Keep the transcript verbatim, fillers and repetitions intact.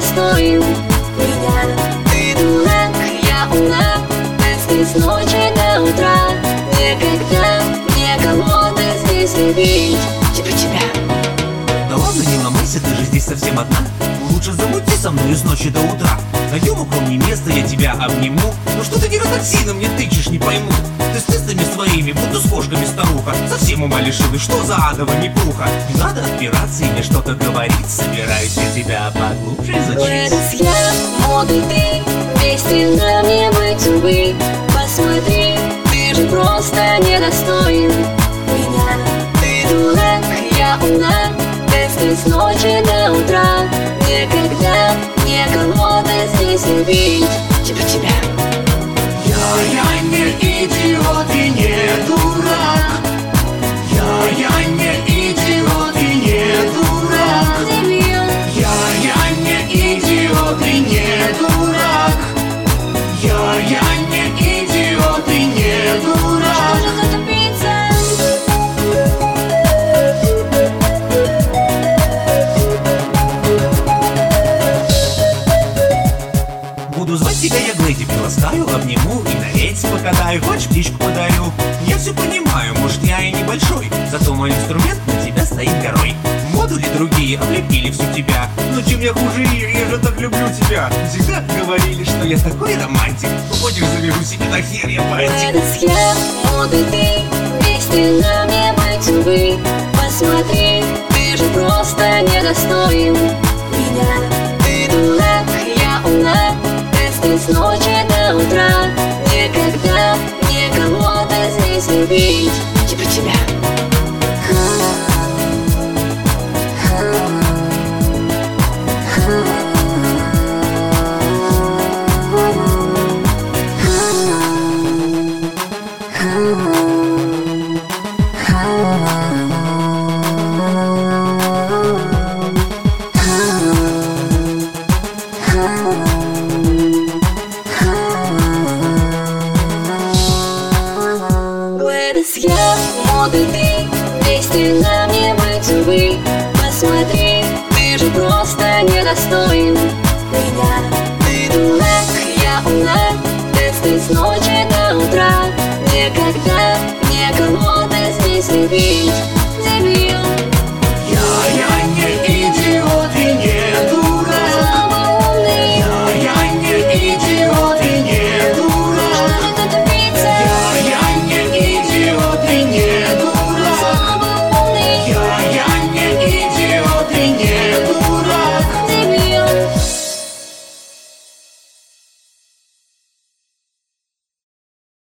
недостоин меня. Ты дурак, я умна, ты с ночи до утра. Никогда никого ты здесь не видеть, типа тебя. Да ладно, не ломайся, ты же здесь совсем одна. Лучше замути со мной с ночи до утра. Найдем укромное место, я тебя обниму. Ну что ты невротоксином мне тычешь, не пойму. Ты с тестами своими, будто с кошками старуха. Совсем ума лишилась, что за адова непруха. Не надо отпираться и мне что-то говорить. Собираюсь я тебя поглубже изучить. Летос я, моды ты, вместе нам не быть, увы. Посмотри, ты же просто недостоин меня. Ты дурак, я умна, ты с ночи до утра. Никогда никого ты здесь не видеть, типа тебя. Я, я не идиот и не дурак. Я, я не идиот и не дурак. Я, я не идиот и не дурак. Я, я не идиот и не дурак. Буду звать тебя, я Глэди приласкаю, обниму и на рельс покатаю. Хочешь, птичку подарю? Я все понимаю, может я и небольшой, зато мой инструмент на тебя стоит горой. Модули другие облепили всю тебя, но чем я хуже их, я же так люблю тебя. Всегда говорили, что я такой романтик. Хочешь, заберу себе на хер, я бантик. Летос я, моды ты, вместе нам не быть, увы. Посмотри, ты же просто недостоин меня. Ты дурак, я умна, с ночи до утра. Никогда никого ты здесь не видеть, типа тебя. Летос я, моды ты, вместе нам не быть, увы. Посмотри, ты же просто недостоин меня. Ты дурак, я умна, ты с ночи до утра. Никогда никого ты здесь не видеть.